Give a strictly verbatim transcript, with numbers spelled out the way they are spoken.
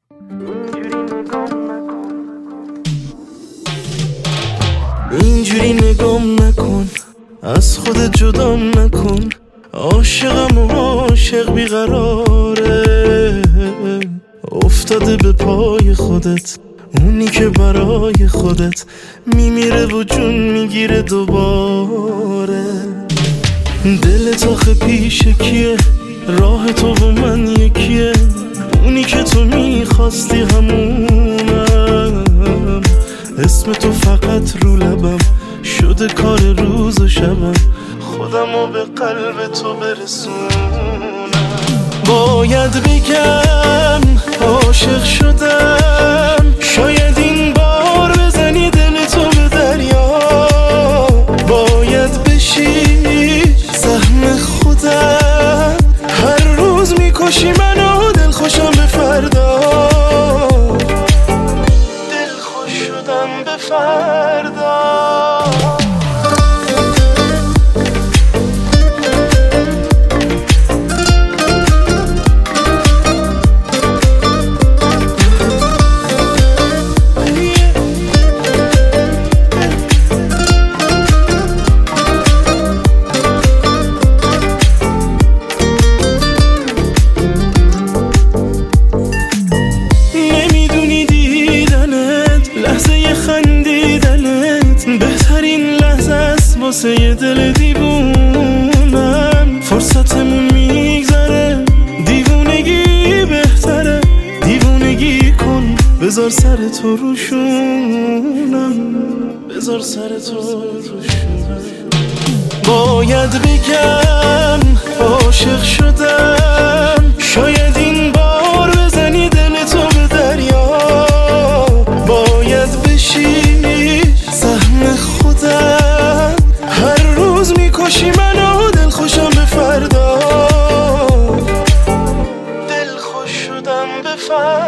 اینجوری نگام نکن، از خودت جدام نکن. عاشقم و عاشق بیقراره، افتاده به پای خودت، اونی که برای خودت میمیره و جون میگیره دوباره. دلت آخه پیش کیه؟ راه تو و من یکیه، اونی که تو میخواستی همونم. اسم تو فقط رو لبم شده کار روز و شبم، خودمو به قلب تو برسونم. باید بگم عاشق شدم، شاید این بار بزنی دل تو به دریا. باید بشی سهم خودم، هر روز میکشی منو دل خوشم به فردا. دل خوش شدم به فردا. بهترین لحظه است واسه یه دل دیوونم. فرصتمون میگذره، دیوونگی بهتره. دیوونگی کن، بذار سر تو روشونم، بذار سر تو روشونم. باید بگم عاشق شدم، شاید این بار بزنی دل تو به دریا. باید بشی سهم خودم، هر روز میکشی منو دل خوشم به فردا. دل خوش شدم به فردا.